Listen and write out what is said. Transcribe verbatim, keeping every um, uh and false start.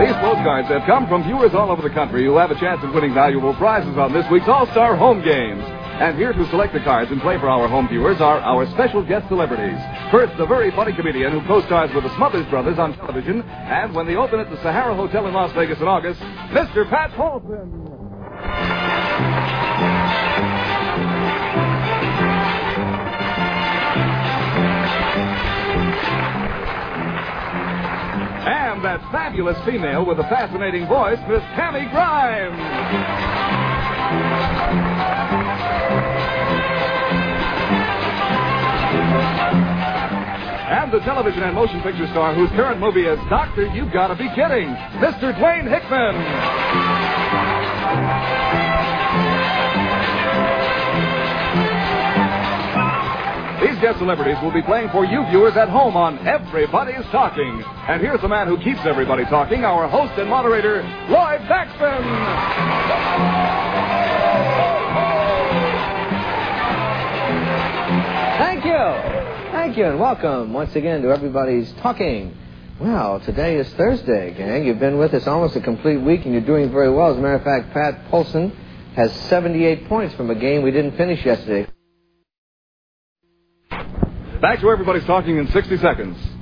These postcards have come from viewers all over the country who have a chance of winning valuable prizes on this week's All-Star Home Games. And here to select the cards and play for our home viewers are our special guest celebrities. First, the very funny comedian who co-stars with the Smothers Brothers on television, and when they open at the Sahara Hotel in Las Vegas in August, Mister Pat Paulson. And that fabulous female with a fascinating voice, Miss Tammy Grimes. And the television and motion picture star whose current movie is Doctor, You've Gotta Be Kidding, Mister Dwayne Hickman. These guest celebrities will be playing for you viewers at home on Everybody's Talking. And here's the man who keeps everybody talking, our host and moderator, Lloyd Baxton. Thank you. Thank you, and welcome once again to Everybody's Talking. Well, today is Thursday, gang. You've been with us almost a complete week, and you're doing very well. As a matter of fact, Pat Paulson has seventy-eight points from a game we didn't finish yesterday. Back to Everybody's Talking in sixty seconds.